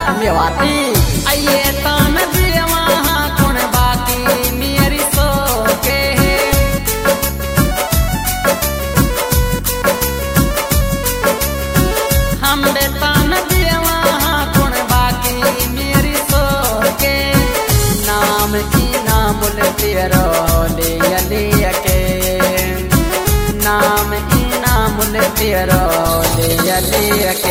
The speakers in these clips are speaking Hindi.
मेवाती आइए तान दिए वहाँ कौन बाकी मेरी सो के हम बेतान दिए वहाँ कौन बाकी मेरी सो के नाम की नाम तेरो ले के नाम की नाम तेरो ले के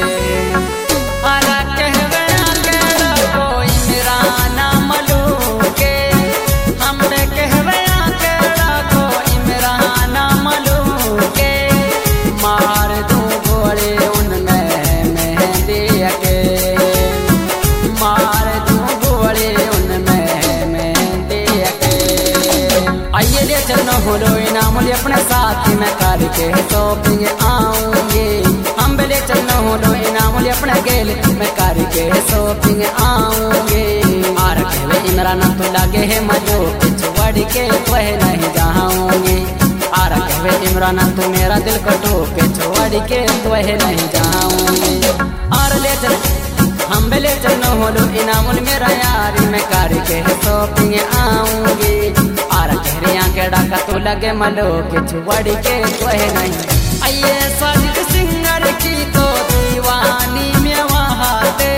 चलना होलो इनाम अपने साथ में करके शॉपिंग आऊंगे हम बेले चलना होलो इनाम अपने गेल में करके शॉपिंग आऊंगे आर कहवे इमरान तो लगे है मजो पिछवड़ के वह नहीं जाऊंगे आर कहवे इमरान तू मेरा दिल कटो पिछवड़ के वह नहीं जाऊंगे आर ले चल हम बेले चलना होलो इनाम मेरा यार में करके शॉपिंग आऊंगे डाका तो लगे मलो के छुवड़ी के कोई नहीं आइए साजिद सिंगर की तो दीवानी में वहाँ दे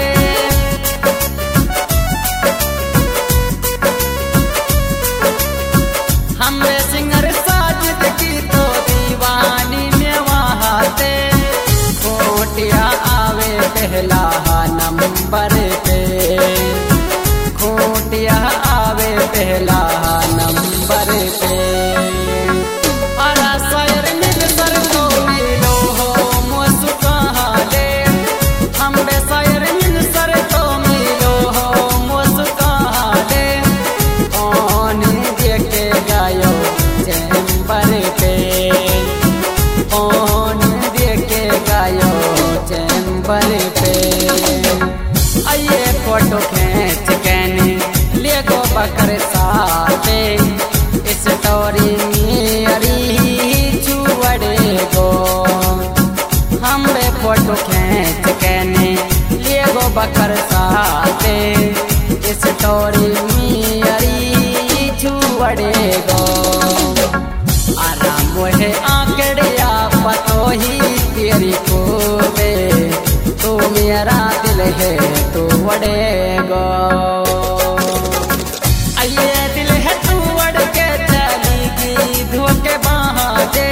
हमरे सिंगर साजिद की तो दीवानी में वहाँ दे खोटिया आवे पहला नंबर पे खोटिया आवे पहला नंबर पे आइए फोटो खींच कैने ले गो बकर साथे स्टोरी मेरी छुवड़े गो हम फोटो खींच कैने ले गो बकर साथे स्टोरी मेरी छुवड़े गो आराम है आंकड़िया पतो ही तेरी को तू मेरा दिल है तू वड़ेगो आइए दिल है तू वड़ के चलेगी धोखे बाजे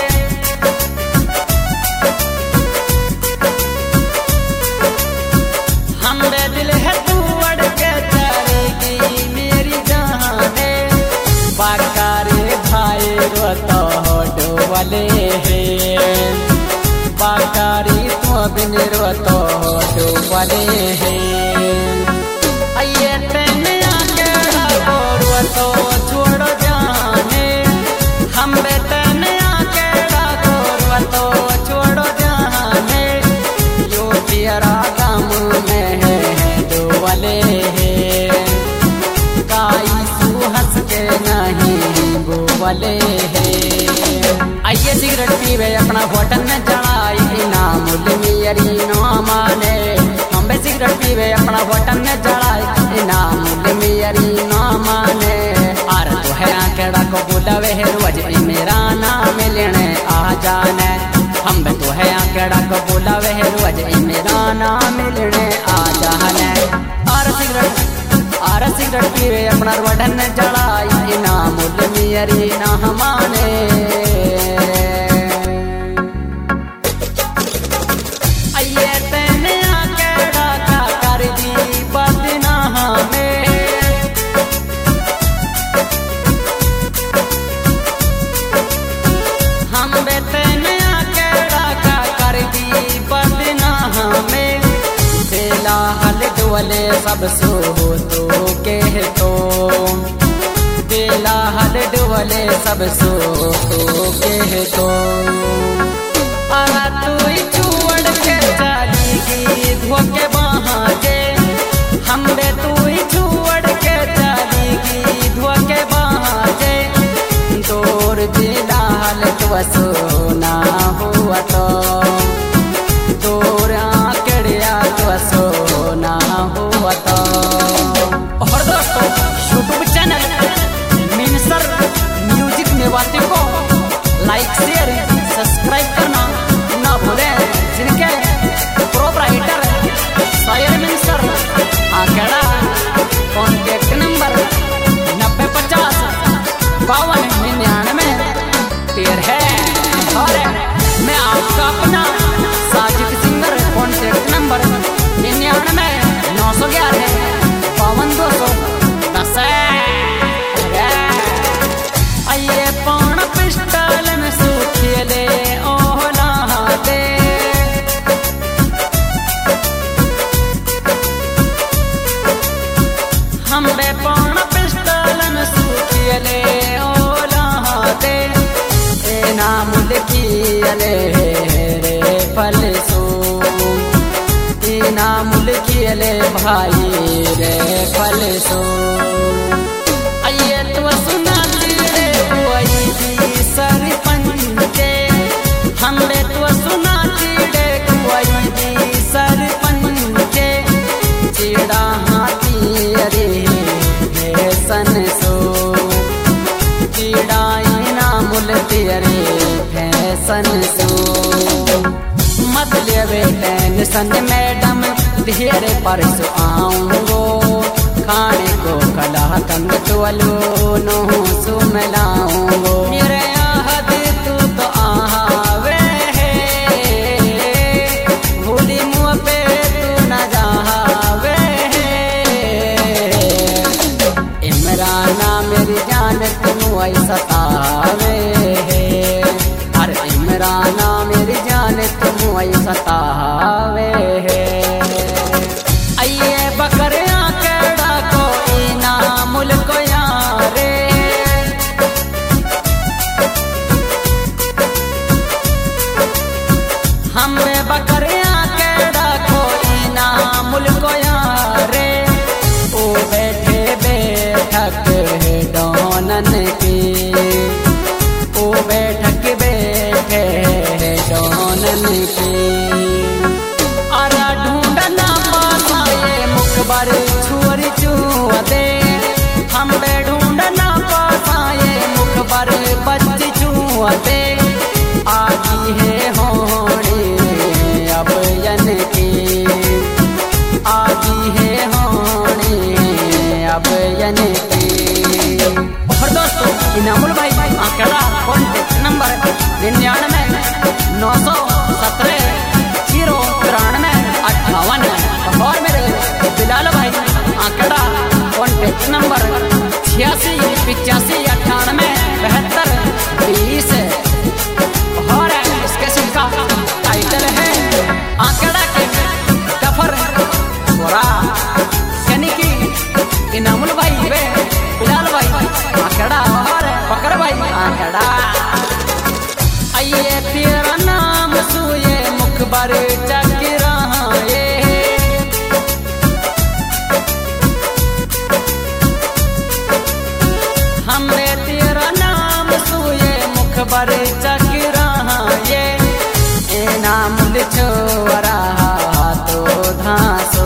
हमरे दिल है तू वड़ के चलेगी मेरी जाने बाकारे भाई रोतो डोले है बाकारी बिन रोतो डूबले है आइए ट्रेन आके रोतो छोड़ जाने हम ट्रेन आके रोतो छोड़ जाने यो तेरा गम में है डूबले है काई सुहस के नहीं बोले है आइए सिगरेट पीवे अपना होटल में चढ़ाई इनाम मेरी नो माने हम सिगरेट पीवे अपना होटल में चढ़ाई इनाम मेरी नो माने आर तो है आंकड़ा को बुलावे है रोज मेरा नाम लेने आ जाने हम तो है आंकड़ा को बुलावे है रोज मेरा नाम लेने आ जाने आर सिगरेट पीवे अपना होटल में चढ़ाई इनाम मेरी ना माने सब सो तो कह तो दिला हल डुबले सब सो तो कह तो आला तू छोड़ के चलेगी धोखे बाजे हमरे तू छोड़ के चलेगी धोखे बाजे दूर दिला हल तो सोना हुआ तो दूर आकड़िया तो सोना खेले भाई रे फलसो आइए तो सुना रे कोई भी सरपंच हमरे तो सुना रे कोई भी सरपंच चिड़ा हाथी रे फैसन सो चिड़ाई ना मुल तेरे फैसन सो मत लेवे टेंशन मैडम धीरे परसों आऊंगो खाने को कला कंग तोलो नो सुमलाऊंगो मेरे आहद तू तो आवे है भूली मुँह पे तू न जावे है इमराना मेरी जान तुम वही सतावे है अरे इमराना मेरी जान तुम वही सतावे है आइए बकरिया केड़ा को इनामुल को यारे हमें बकरिया केड़ा को इनामुल को यारे ओ बैठे बैठक डोनन की ओ बैठक बैठे डोनन की आरा ढूंढना पाए मुखबर छुअर छुअते हम ढूंढना पाए मुखबर बच्ची छुअते आगी है होने अब यन की आगी है होने अब यन की और दोस्तों इनामुल भाई आंकड़ा कॉन्टेक्ट नंबर 99 917 और मेरे बिलाल भाई आंकड़ा कॉन्टेक्ट नंबर 86 85 98 72 और इसके सिक्का टाइटल है आंकड़ा के गफर बोरा यानी कि इनामुल भाई वे बिलाल भाई आंकड़ा और बकर भाई आंकड़ा आइए तेरा नाम सुए मुखबर चकरा हमरे तेरा नाम सुए मुखबर चकरा ये इनामुल छोरा तो धासो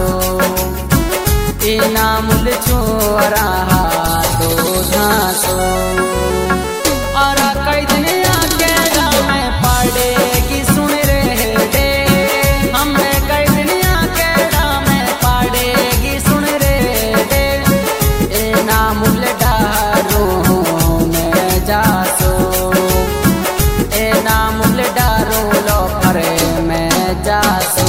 इनामुल छोरा तो धासो और कई दिन आके में पड़ेगी सुन रे दे हमें कई दिन आके में पड़ेगी सुन रे दे इनामुल डारो में जासो इनामुल डारो लो परे में जासो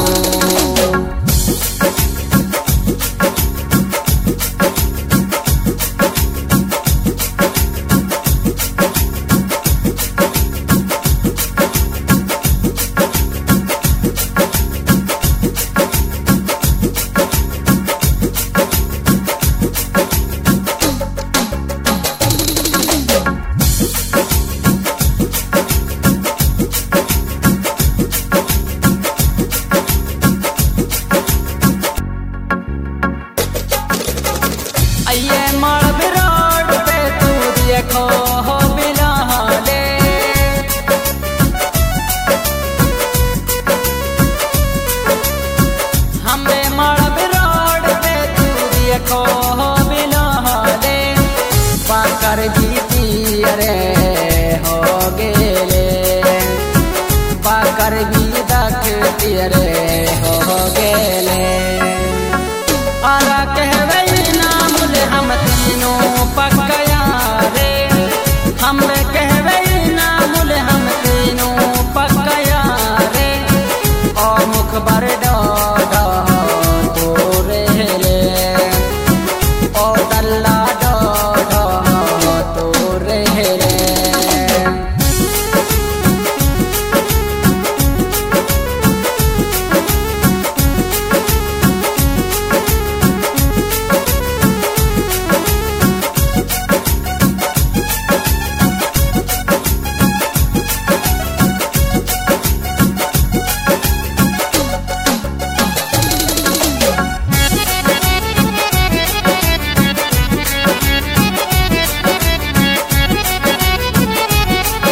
आइए मालव रोड पे तू देखो हो बिलाले हमें मालव रोड पे तू देखो हो बिलाले पाकर जीती अरे हो गेले पाकर भी दखती अरे